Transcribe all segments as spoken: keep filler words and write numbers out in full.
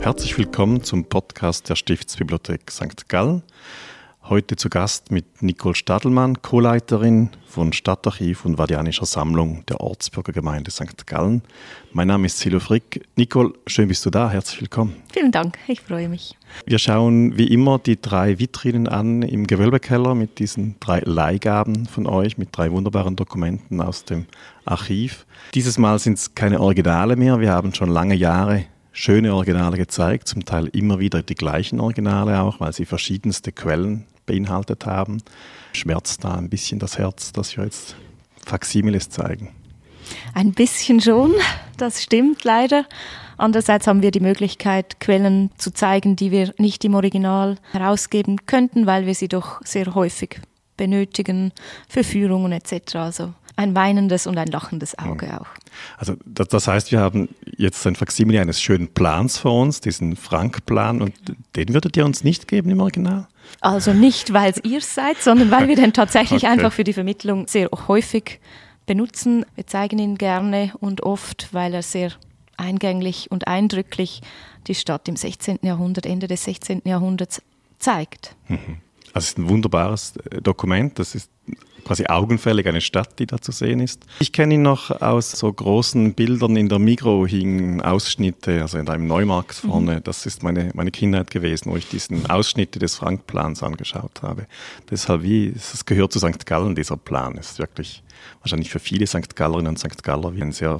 Herzlich willkommen zum Podcast der Stiftsbibliothek Sankt Gallen. Heute zu Gast mit Nicole Stadelmann, Co-Leiterin von Stadtarchiv und Vadianischer Sammlung der Ortsbürgergemeinde Sankt Gallen. Mein Name ist Silvio Frick. Nicole, schön bist du da. Herzlich willkommen. Vielen Dank, ich freue mich. Wir schauen wie immer die drei Vitrinen an im Gewölbekeller mit diesen drei Leihgaben von euch, mit drei wunderbaren Dokumenten aus dem Archiv. Dieses Mal sind es keine Originale mehr. Wir haben schon lange Jahre schöne Originale gezeigt, zum Teil immer wieder die gleichen Originale auch, weil sie verschiedenste Quellen beinhaltet haben. Schmerzt da ein bisschen das Herz, dass wir jetzt Faksimiles zeigen? Ein bisschen schon, das stimmt leider. Andererseits haben wir die Möglichkeit, Quellen zu zeigen, die wir nicht im Original herausgeben könnten, weil wir sie doch sehr häufig benötigen für Führungen et cetera. Also ein weinendes und ein lachendes Auge auch. Also das, das heißt, wir haben jetzt ein Faksimile eines schönen Plans vor uns, diesen Frank-Plan, und den würdet ihr uns nicht geben im Original? Also nicht, weil es ihr seid, sondern weil wir den tatsächlich okay. einfach für die Vermittlung sehr häufig benutzen. Wir zeigen ihn gerne und oft, weil er sehr eingänglich und eindrücklich die Stadt im sechzehnten Jahrhundert, Ende des sechzehnten Jahrhunderts zeigt. Also es ist ein wunderbares Dokument, das ist quasi augenfällig eine Stadt, die da zu sehen ist. Ich kenne ihn noch aus so großen Bildern in der Migros, hingen Ausschnitte, also in einem Neumarkt vorne. Mhm. Das ist meine, meine Kindheit gewesen, wo ich diesen Ausschnitte des Frank-Plans angeschaut habe. Deshalb, wie, es gehört zu Sankt Gallen, dieser Plan. Es ist wirklich wahrscheinlich für viele Sankt Gallerinnen und Sankt Galler wie ein sehr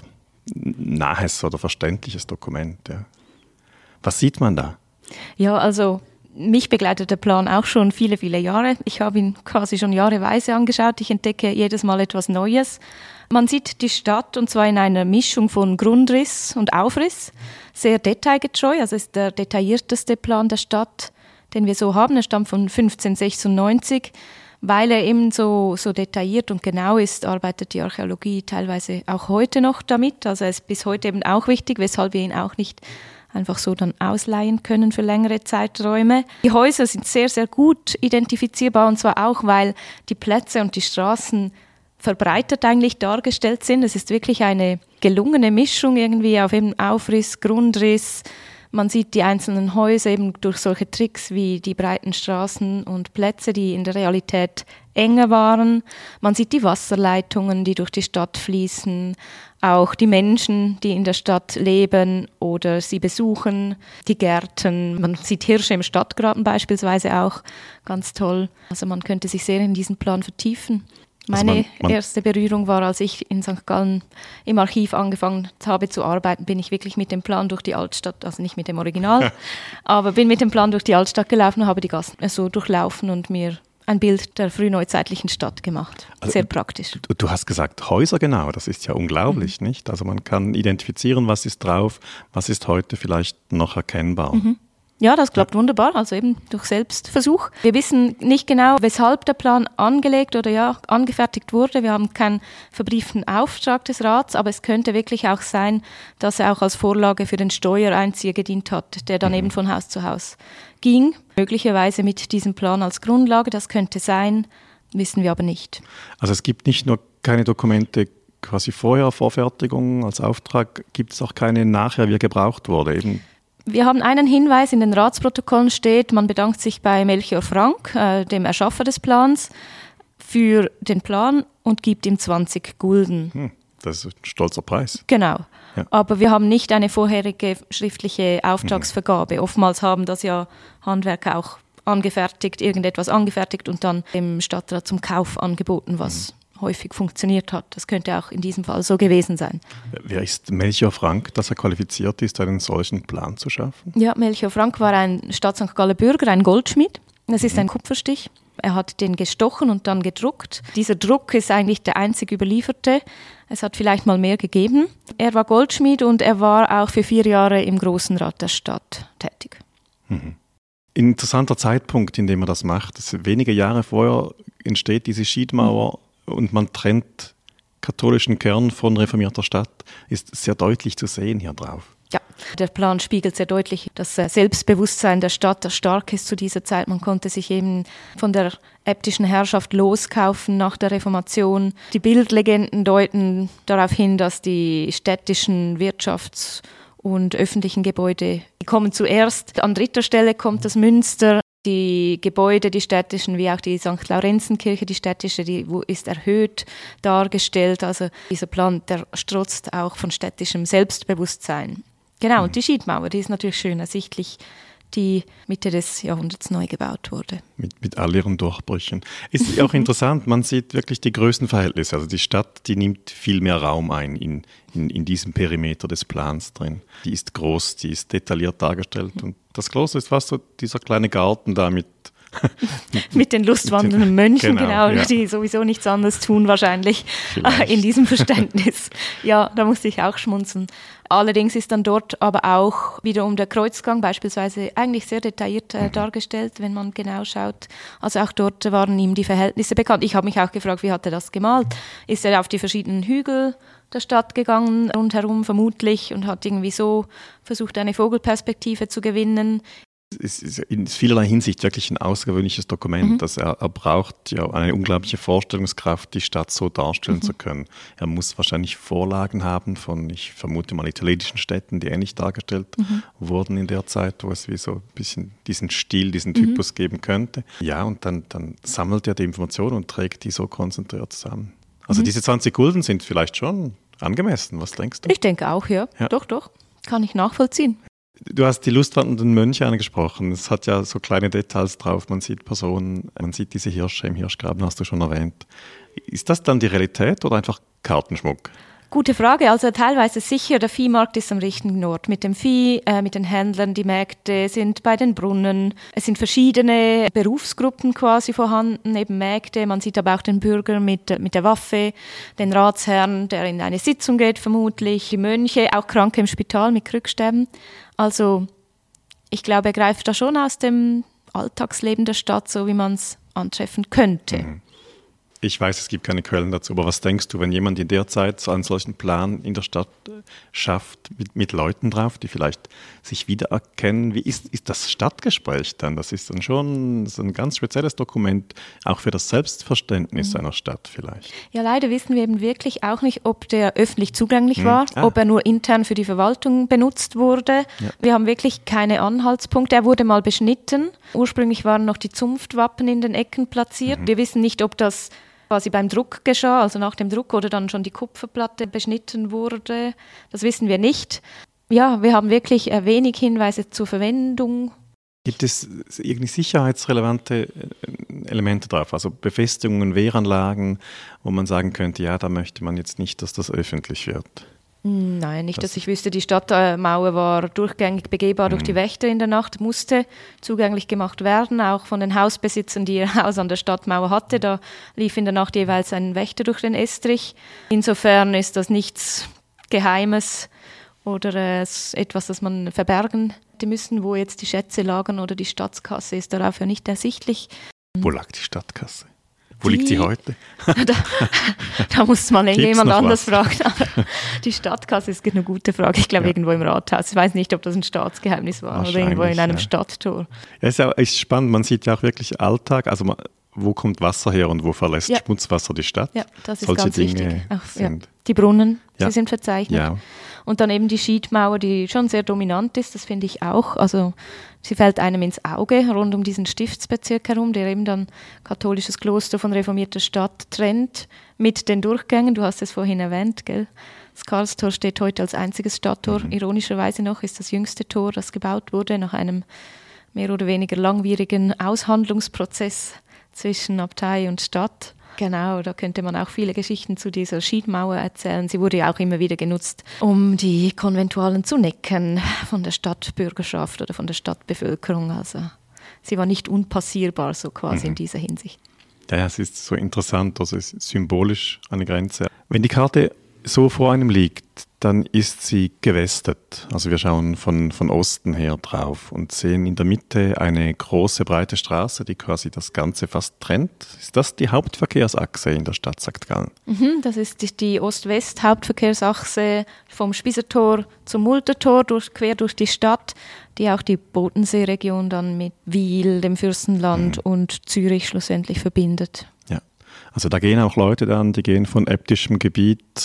nahes oder verständliches Dokument. Ja. Was sieht man da? Ja, also mich begleitet der Plan auch schon viele, viele Jahre. Ich habe ihn quasi schon jahreweise angeschaut. Ich entdecke jedes Mal etwas Neues. Man sieht die Stadt, und zwar in einer Mischung von Grundriss und Aufriss. Sehr detailgetreu, also ist der detaillierteste Plan der Stadt, den wir so haben. Er stammt von fünfzehnhundertsechsundneunzig. Weil er eben so, so detailliert und genau ist, arbeitet die Archäologie teilweise auch heute noch damit. Also er ist bis heute eben auch wichtig, weshalb wir ihn auch nicht einfach so dann ausleihen können für längere Zeiträume. Die Häuser sind sehr, sehr gut identifizierbar, und zwar auch, weil die Plätze und die Straßen verbreitert eigentlich dargestellt sind. Es ist wirklich eine gelungene Mischung irgendwie auf eben Aufriss, Grundriss. Man sieht die einzelnen Häuser eben durch solche Tricks wie die breiten Straßen und Plätze, die in der Realität enger waren. Man sieht die Wasserleitungen, die durch die Stadt fließen, auch die Menschen, die in der Stadt leben oder sie besuchen, die Gärten. Man sieht Hirsche im Stadtgarten beispielsweise auch, ganz toll. Also man könnte sich sehr in diesen Plan vertiefen. Meine also man, man erste Berührung war, als ich in Sankt Gallen im Archiv angefangen habe zu arbeiten, bin ich wirklich mit dem Plan durch die Altstadt, also nicht mit dem Original, aber bin mit dem Plan durch die Altstadt gelaufen und habe die Gassen so durchlaufen und mir ein Bild der frühneuzeitlichen Stadt gemacht. Also sehr praktisch. Du, du hast gesagt Häuser, genau, das ist ja unglaublich, mhm. nicht? Also man kann identifizieren, was ist drauf, was ist heute vielleicht noch erkennbar. Mhm. Ja, das klappt ja wunderbar, also eben durch Selbstversuch. Wir wissen nicht genau, weshalb der Plan angelegt oder ja angefertigt wurde. Wir haben keinen verbrieften Auftrag des Rats, aber es könnte wirklich auch sein, dass er auch als Vorlage für den Steuereinzieher gedient hat, der dann mhm. eben von Haus zu Haus ging. Möglicherweise mit diesem Plan als Grundlage, das könnte sein, wissen wir aber nicht. Also es gibt nicht nur keine Dokumente quasi vorher, Vorfertigung als Auftrag, gibt es auch keine nachher, wie er gebraucht wurde, eben. Wir haben einen Hinweis, in den Ratsprotokollen steht, man bedankt sich bei Melchior Frank, äh, dem Erschaffer des Plans, für den Plan und gibt ihm zwanzig Gulden. Hm, das ist ein stolzer Preis. Genau, ja. Aber wir haben nicht eine vorherige schriftliche Auftragsvergabe. Mhm. Oftmals haben das ja Handwerker auch angefertigt, irgendetwas angefertigt und dann dem Stadtrat zum Kauf angeboten, was mhm. häufig funktioniert hat. Das könnte auch in diesem Fall so gewesen sein. Wer ist Melchior Frank, dass er qualifiziert ist, einen solchen Plan zu schaffen? Ja, Melchior Frank war ein Stadt Sankt Galler Bürger, ein Goldschmied. Das ist ein Kupferstich. Er hat den gestochen und dann gedruckt. Dieser Druck ist eigentlich der einzig überlieferte. Es hat vielleicht mal mehr gegeben. Er war Goldschmied und er war auch für vier Jahre im Großen Rat der Stadt tätig. Mhm. Interessanter Zeitpunkt, in dem er das macht. Das wenige Jahre vorher entsteht diese Schiedmauer mhm. und man trennt katholischen Kern von reformierter Stadt. Ist sehr deutlich zu sehen hier drauf. Ja, der Plan spiegelt sehr deutlich das Selbstbewusstsein der Stadt, das stark ist zu dieser Zeit. Man konnte sich eben von der äbtischen Herrschaft loskaufen nach der Reformation. Die Bildlegenden deuten darauf hin, dass die städtischen Wirtschafts- und öffentlichen Gebäude. Die kommen zuerst. An dritter Stelle kommt das Münster. Die Gebäude, die städtischen, wie auch die Sankt Laurenzenkirche, die städtische, die ist erhöht dargestellt. Also dieser Plan, der strotzt auch von städtischem Selbstbewusstsein. Genau, und die Schiedmauer, die ist natürlich schön ersichtlich, die Mitte des Jahrhunderts neu gebaut wurde. Mit, mit all ihren Durchbrüchen. Ist auch interessant, man sieht wirklich die Größenverhältnisse. Also die Stadt, die nimmt viel mehr Raum ein in, in, in diesem Perimeter des Plans drin. Die ist groß, die ist detailliert dargestellt. Und das Kloster ist fast so dieser kleine Garten da mit mit den lustwandelnden Mönchen, genau, genau ja. die sowieso nichts anderes tun wahrscheinlich Vielleicht. in diesem Verständnis. Ja, da musste ich auch schmunzeln. Allerdings ist dann dort aber auch wiederum der Kreuzgang beispielsweise eigentlich sehr detailliert äh, mhm. dargestellt, wenn man genau schaut. Also auch dort waren ihm die Verhältnisse bekannt. Ich habe mich auch gefragt, wie hat er das gemalt? Ist er auf die verschiedenen Hügel der Stadt gegangen, rundherum vermutlich, und hat irgendwie so versucht, eine Vogelperspektive zu gewinnen? Es ist in vielerlei Hinsicht wirklich ein außergewöhnliches Dokument. Mhm. Dass er, er braucht ja eine unglaubliche Vorstellungskraft, die Stadt so darstellen mhm. zu können. Er muss wahrscheinlich Vorlagen haben von, ich vermute mal, italienischen Städten, die ähnlich dargestellt mhm. wurden in der Zeit, wo es wie so ein bisschen diesen Stil, diesen Typus mhm. geben könnte. Ja, und dann, dann sammelt er die Informationen und trägt die so konzentriert zusammen. Also mhm. diese zwanzig Gulden sind vielleicht schon angemessen. Was denkst du? Ich denke auch, ja. ja. Doch, doch. Kann ich nachvollziehen. Du hast die lustwandelnden Mönche angesprochen. Es hat ja so kleine Details drauf. Man sieht Personen, man sieht diese Hirsche im Hirschgraben, hast du schon erwähnt. Ist das dann die Realität oder einfach Kartenschmuck? Gute Frage. Also teilweise sicher, der Viehmarkt ist am richtigen Ort. Mit dem Vieh, äh, mit den Händlern, die Märkte sind bei den Brunnen. Es sind verschiedene Berufsgruppen quasi vorhanden, eben Mägde. Man sieht aber auch den Bürger mit, mit der Waffe, den Ratsherrn, der in eine Sitzung geht vermutlich, die Mönche, auch Kranke im Spital mit Krückstäben. Also ich glaube, er greift da schon aus dem Alltagsleben der Stadt, so wie man es antreffen könnte. Mhm. Ich weiß, es gibt keine Quellen dazu, aber was denkst du, wenn jemand in der Zeit so einen solchen Plan in der Stadt schafft, mit, mit Leuten drauf, die vielleicht sich wiedererkennen? Wie ist, ist das Stadtgespräch dann? Das ist dann schon so ein ganz spezielles Dokument, auch für das Selbstverständnis mhm. einer Stadt vielleicht. Ja, leider wissen wir eben wirklich auch nicht, ob der öffentlich zugänglich mhm. war, ah. ob er nur intern für die Verwaltung benutzt wurde. Ja. Wir haben wirklich keine Anhaltspunkte. Er wurde mal beschnitten. Ursprünglich waren noch die Zunftwappen in den Ecken platziert. Mhm. Wir wissen nicht, ob das quasi beim Druck geschah, also nach dem Druck, oder dann schon die Kupferplatte beschnitten wurde. Das wissen wir nicht. Ja, wir haben wirklich wenig Hinweise zur Verwendung. Gibt es irgendwie sicherheitsrelevante Elemente drauf, also Befestigungen, Wehranlagen, wo man sagen könnte, ja, da möchte man jetzt nicht, dass das öffentlich wird? Nein, nicht, dass ich wüsste. Die Stadtmauer war durchgängig begehbar mhm. durch die Wächter in der Nacht, musste zugänglich gemacht werden, auch von den Hausbesitzern, die ihr Haus an der Stadtmauer hatte. Da lief in der Nacht jeweils ein Wächter durch den Estrich. Insofern ist das nichts Geheimes oder äh, etwas, das man verbergen hätte müssen. Wo jetzt die Schätze lagen oder die Staatskasse, ist darauf ja nicht ersichtlich. Wo lag die Stadtkasse? Wo die, liegt sie heute? da, da muss man jemand anders was? fragen. Aber die Stadtkasse ist eine gute Frage. Ich glaube, ja. irgendwo im Rathaus. Ich weiß nicht, ob das ein Staatsgeheimnis war oder irgendwo in einem ja. Stadttor. Ja, ist ja ist spannend. Man sieht ja auch wirklich Alltag. Also man, wo kommt Wasser her und wo verlässt ja. Schmutzwasser die Stadt? Ja, das ist Solche ganz Dinge wichtig. Ach, ja. Die Brunnen, ja. sie sind verzeichnet. Ja. Und dann eben die Schiedmauer, die schon sehr dominant ist, das finde ich auch. Also sie fällt einem ins Auge, rund um diesen Stiftsbezirk herum, der eben dann katholisches Kloster von reformierter Stadt trennt, mit den Durchgängen. Du hast es vorhin erwähnt, gell? Das Karlstor steht heute als einziges Stadttor. Mhm. Ironischerweise noch ist das jüngste Tor, das gebaut wurde, nach einem mehr oder weniger langwierigen Aushandlungsprozess zwischen Abtei und Stadt. Genau, da könnte man auch viele Geschichten zu dieser Schiedmauer erzählen. Sie wurde ja auch immer wieder genutzt, um die Konventualen zu necken von der Stadtbürgerschaft oder von der Stadtbevölkerung. Also sie war nicht unpassierbar, so quasi mhm. in dieser Hinsicht. Ja, es ist so interessant, also es ist symbolisch eine Grenze. Wenn die Karte so vor einem liegt, dann ist sie gewestet. Also wir schauen von, von Osten her drauf und sehen in der Mitte eine große, breite Straße, die quasi das Ganze fast trennt. Ist das die Hauptverkehrsachse in der Stadt Sankt Gallen? Mhm, das ist die, die Ost-West-Hauptverkehrsachse vom Spießertor zum Multertor, durch, quer durch die Stadt, die auch die Bodenseeregion dann mit Wil, dem Fürstenland mhm. und Zürich schlussendlich verbindet. Ja, also da gehen auch Leute dann, die gehen von äbtischem Gebiet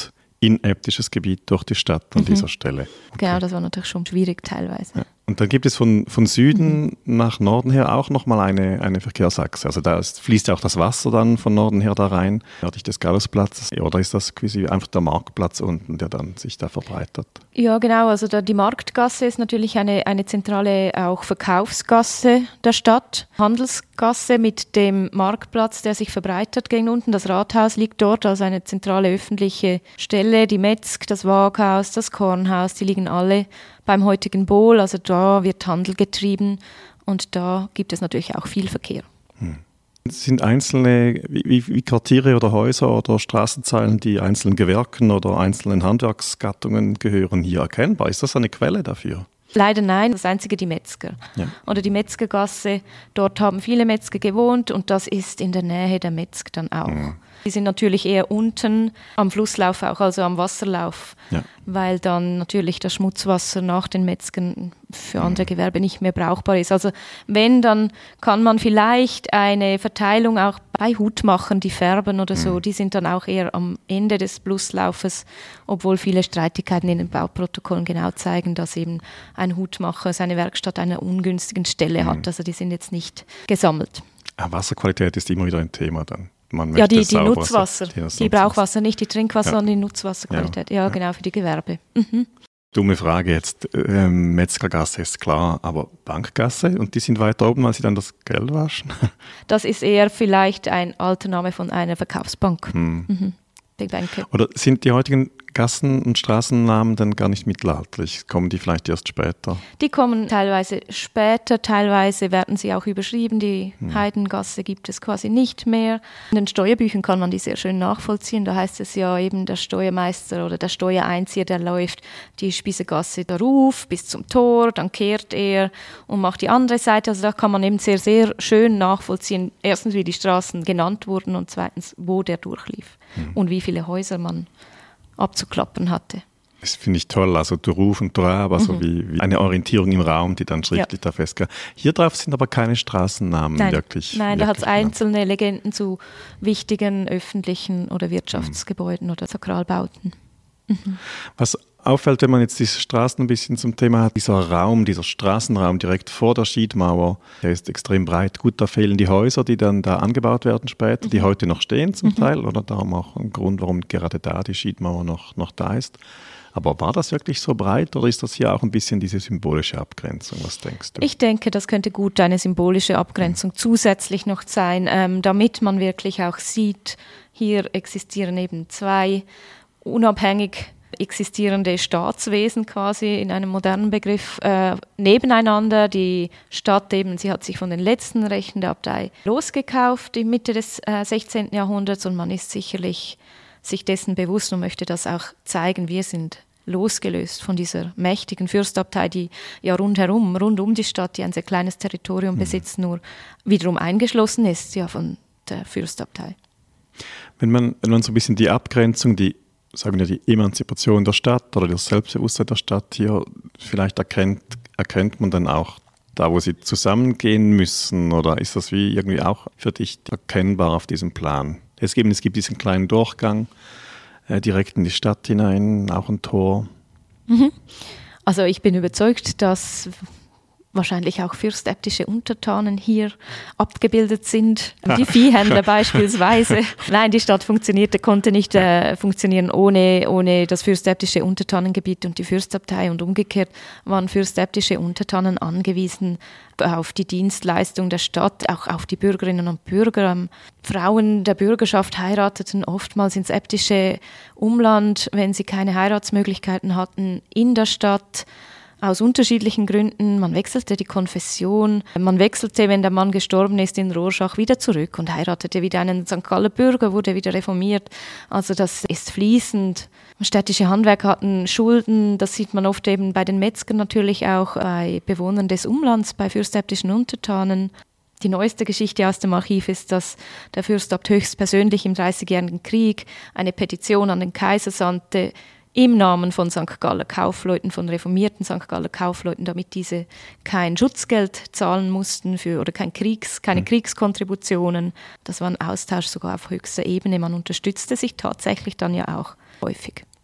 inäbtisches Gebiet durch die Stadt an mhm. dieser Stelle. Okay. Genau, das war natürlich schon schwierig teilweise. Ja. Und dann gibt es von, von Süden mhm. nach Norden her auch nochmal eine, eine Verkehrsachse. Also da ist, fließt ja auch das Wasser dann von Norden her da rein, nördlich des Gallusplatzes. Oder ist das quasi einfach der Marktplatz unten, der dann sich da verbreitert? Ja, genau. Also da, die Marktgasse ist natürlich eine, eine zentrale auch Verkaufsgasse der Stadt. Handelsgasse mit dem Marktplatz, der sich verbreitert gegen unten. Das Rathaus liegt dort als eine zentrale öffentliche Stelle. Die Metzg, das Waaghaus, das Kornhaus, die liegen alle beim heutigen Bohl. Also da wird Handel getrieben und da gibt es natürlich auch viel Verkehr. Hm. Sind einzelne, wie, wie Quartiere oder Häuser oder Straßenzeilen, die einzelnen Gewerken oder einzelnen Handwerksgattungen gehören, hier erkennbar? Ist das eine Quelle dafür? Leider nein, das einzige die Metzger. Ja. Oder die Metzgergasse, dort haben viele Metzger gewohnt und das ist in der Nähe der Metzg dann auch. Ja. Die sind natürlich eher unten am Flusslauf auch, also am Wasserlauf, ja. weil dann natürlich das Schmutzwasser nach den Metzgern für andere Gewerbe nicht mehr brauchbar ist. Also wenn, dann kann man vielleicht eine Verteilung auch bei Hutmachern, die färben oder so, die sind dann auch eher am Ende des Flusslaufes, obwohl viele Streitigkeiten in den Bauprotokollen genau zeigen, dass eben ein Hutmacher seine Werkstatt an einer ungünstigen Stelle hat. Also die sind jetzt nicht gesammelt. Wasserqualität ist immer wieder ein Thema dann. Man ja, die, die Nutzwasser, die, die Brauchwasser, nicht die Trinkwasser, ja. sondern die Nutzwasserqualität. Ja, ja, genau, für die Gewerbe. Mhm. Dumme Frage jetzt, ähm, Metzgergasse ist klar, aber Bankgasse und die sind weiter oben, weil sie dann das Geld waschen? Das ist eher vielleicht ein alter Name von einer Verkaufsbank. Hm. Mhm. Die Bänke. Oder sind die heutigen Gassen- und Straßennamen dann gar nicht mittelalterlich? Kommen die vielleicht erst später? Die kommen teilweise später, teilweise werden sie auch überschrieben. Die hm. Heidengasse gibt es quasi nicht mehr. In den Steuerbüchern kann man die sehr schön nachvollziehen. Da heißt es ja eben, der Steuermeister oder der Steuereinzieher, der läuft die Spießegasse da rauf bis zum Tor, dann kehrt er und macht die andere Seite. Also da kann man eben sehr, sehr schön nachvollziehen, erstens, wie die Straßen genannt wurden und zweitens, wo der durchlief hm. und wie viele Häuser man abzuklappen hatte. Das finde ich toll, also der Ruf und der Ab, also mhm. wie, wie eine Orientierung im Raum, die dann schriftlich ja. da festgeht. Hier drauf sind aber keine Straßennamen Nein. wirklich. Nein, wirklich da hat es einzelne Legenden zu wichtigen öffentlichen oder Wirtschaftsgebäuden mhm. oder Sakralbauten. Mhm. Was auffällt, wenn man jetzt diese Straßen ein bisschen zum Thema hat, dieser Raum, dieser Straßenraum direkt vor der Schiedmauer, der ist extrem breit. Gut, da fehlen die Häuser, die dann da angebaut werden später, mhm. die heute noch stehen zum mhm. Teil, oder darum auch ein Grund, warum gerade da die Schiedmauer noch, noch da ist. Aber war das wirklich so breit oder ist das hier auch ein bisschen diese symbolische Abgrenzung? Was denkst du? Ich denke, das könnte gut eine symbolische Abgrenzung mhm. zusätzlich noch sein, ähm, damit man wirklich auch sieht, hier existieren eben zwei unabhängig existierende Staatswesen quasi in einem modernen Begriff äh, nebeneinander. Die Stadt eben, sie hat sich von den letzten Rechten der Abtei losgekauft in Mitte des äh, sechzehnten Jahrhunderts und man ist sicherlich sich dessen bewusst und möchte das auch zeigen. Wir sind losgelöst von dieser mächtigen Fürstabtei, die ja rundherum, rund um die Stadt, die ein sehr kleines Territorium mhm. besitzt, nur wiederum eingeschlossen ist ja von der Fürstabtei. Wenn man, wenn man so ein bisschen die Abgrenzung, die sagen wir die Emanzipation der Stadt oder das Selbstbewusstsein der Stadt hier vielleicht erkennt, erkennt man dann auch da, wo sie zusammengehen müssen, oder ist das wie irgendwie auch für dich erkennbar auf diesem Plan? Es gibt, es gibt diesen kleinen Durchgang äh, direkt in die Stadt hinein, auch ein Tor. Mhm. Also ich bin überzeugt, dass wahrscheinlich auch fürstäbtische Untertanen hier abgebildet sind. Die Viehhändler beispielsweise. Nein, die Stadt funktionierte, konnte nicht äh, funktionieren ohne, ohne das fürstäbtische Untertanengebiet und die Fürstabtei. Und umgekehrt waren fürstäbtische Untertanen angewiesen auf die Dienstleistung der Stadt, auch auf die Bürgerinnen und Bürger. Ähm, Frauen der Bürgerschaft heirateten oftmals ins äbtische Umland, wenn sie keine Heiratsmöglichkeiten hatten in der Stadt. Aus unterschiedlichen Gründen. Man wechselte die Konfession. Man wechselte, wenn der Mann gestorben ist, in Rorschach wieder zurück und heiratete wieder einen Sankt Galler Bürger, wurde wieder reformiert. Also das ist fließend. Städtische Handwerker hatten Schulden. Das sieht man oft eben bei den Metzgern natürlich auch, bei Bewohnern des Umlands, bei fürstäbtischen Untertanen. Die neueste Geschichte aus dem Archiv ist, dass der Fürstabt höchstpersönlich im Dreißigjährigen Krieg eine Petition an den Kaiser sandte, im Namen von Sankt Galler Kaufleuten, von reformierten Sankt Galler Kaufleuten, damit diese kein Schutzgeld zahlen mussten für, oder kein Kriegs, keine mhm. Kriegskontributionen. Das war ein Austausch sogar auf höchster Ebene. Man unterstützte sich tatsächlich dann ja auch häufig.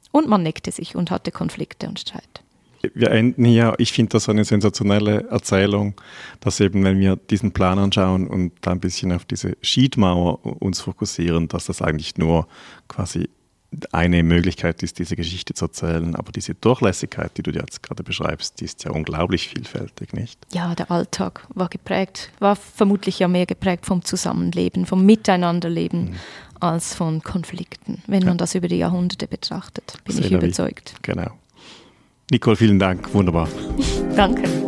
Und man neckte sich und hatte Konflikte und Streit. Wir enden hier, ich finde das eine sensationelle Erzählung, dass eben, wenn wir diesen Plan anschauen und da ein bisschen auf diese Schiedmauer uns fokussieren, dass das eigentlich nur quasi eine Möglichkeit ist, diese Geschichte zu erzählen. Aber diese Durchlässigkeit, die du jetzt gerade beschreibst, die ist ja unglaublich vielfältig, nicht? Ja, der Alltag war geprägt, war vermutlich ja mehr geprägt vom Zusammenleben, vom Miteinanderleben, mhm. als von Konflikten, wenn ja. man das über die Jahrhunderte betrachtet, bin Sehr ich überzeugt. Genau. Nicole, vielen Dank, wunderbar. Danke.